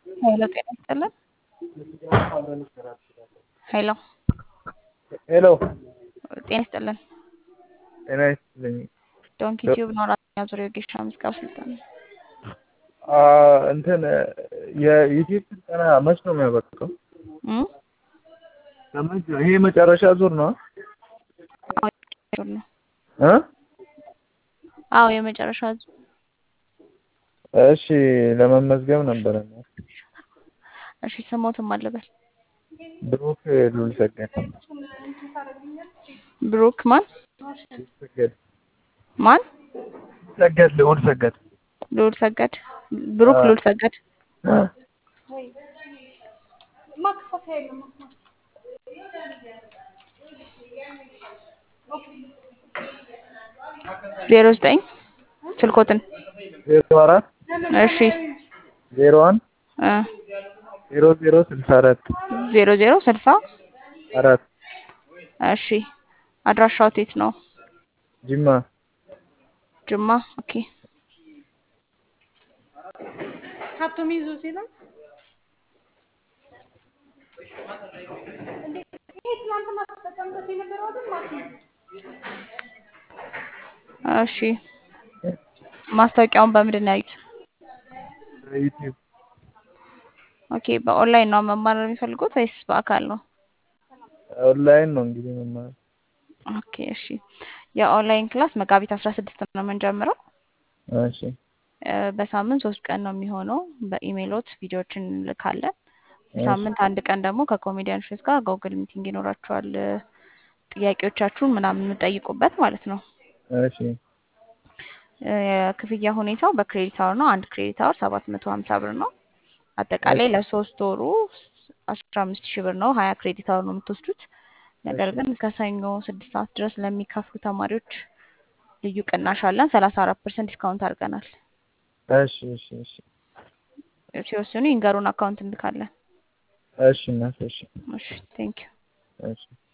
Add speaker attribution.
Speaker 1: ሄሎ ጤና ይስጥልን። ሄሎ
Speaker 2: ሄሎ
Speaker 1: ጤና ይስጥልን።
Speaker 2: ጤና ይስጥልኝ።
Speaker 1: ዶንኪ ቲዩብ ነው። አራተኛ ዙር የወጌሻ ምዝገባ ስልጠና።
Speaker 2: እንትን የዩቲዩብ ስልጠና መች ነው የሚያበቃው?
Speaker 1: እም?
Speaker 2: ይሄ መጨረሻ ዙር ነው?
Speaker 1: አዎ የመጨረሻ ዙር ነው።
Speaker 2: እ?
Speaker 1: አዎ የመጨረሻ ዙር።
Speaker 2: እሺ ለመመዝገብ ነበረ።
Speaker 1: እሺ ስሞትም አለበል።
Speaker 2: ብሩክ ሉል ሰገድ።
Speaker 1: ብሩክ ማን?
Speaker 2: ሰገድ
Speaker 1: ማን?
Speaker 2: ሰገድ ልዑል ሰገድ።
Speaker 1: ልዑል ሰገድ። ብሩክ ልዑል ሰገድ።
Speaker 2: እ?
Speaker 1: ዜሮ ዘጠኝ ስልኮትን
Speaker 2: 04
Speaker 1: እሺ
Speaker 2: 01
Speaker 1: እ
Speaker 2: 0064
Speaker 1: 0064 እሺ አድራሻው የት ነው?
Speaker 2: ጅማ።
Speaker 1: ጅማ። ኦኬ
Speaker 3: ሀብቶም ይዞ ሲላል ይሄ ትናንትና ተጠቀምበት የነበረው አይደል ማለት ነው።
Speaker 1: እሺ ማስታወቂያውን በምንድን ነው ያዩት?
Speaker 2: ዩቲዩብ።
Speaker 1: ኦኬ በኦንላይን ነው መማር የሚፈልጉት ወይስ በአካል ነው?
Speaker 2: ኦንላይን ነው እንግዲህ መማር።
Speaker 1: ኦኬ እሺ የኦንላይን ክላስ መጋቢት 16 ነው የምንጀምረው።
Speaker 2: እሺ
Speaker 1: በሳምንት 3 ቀን ነው የሚሆነው። በኢሜይሎት ቪዲዮዎችን እንልካለን። በሳምንት አንድ ቀን ደግሞ ከኮሜዲያኖች ጋር ጎግል ሚቲንግ ይኖራችኋል። ጥያቄዎቻችሁን ምናምን የምጠይቁበት ማለት ነው።
Speaker 2: እሺ
Speaker 1: የክፍያ ሁኔታው በክሬዲት አወር ነው። አንድ ክሬዲት አወር 750 ብር ነው። አጠቃላይ ለሶስት ወሩ 15000 ብር ነው። 20 ክሬዲት አወር ነው የምትወስዱት። ነገር ግን ከሰኞ 6 ሰዓት ድረስ ለሚከፍሉ ተማሪዎች ልዩ ቅናሽ አለን። 34% ዲስካውንት አድርገናል።
Speaker 2: እሺ እሺ እሺ
Speaker 1: ሲወስኑ ይንገሩን፣ አካውንት እንልካለን።
Speaker 2: እሺ እናት እሺ
Speaker 1: እሺ ቴንክ ዩ።
Speaker 2: እሺ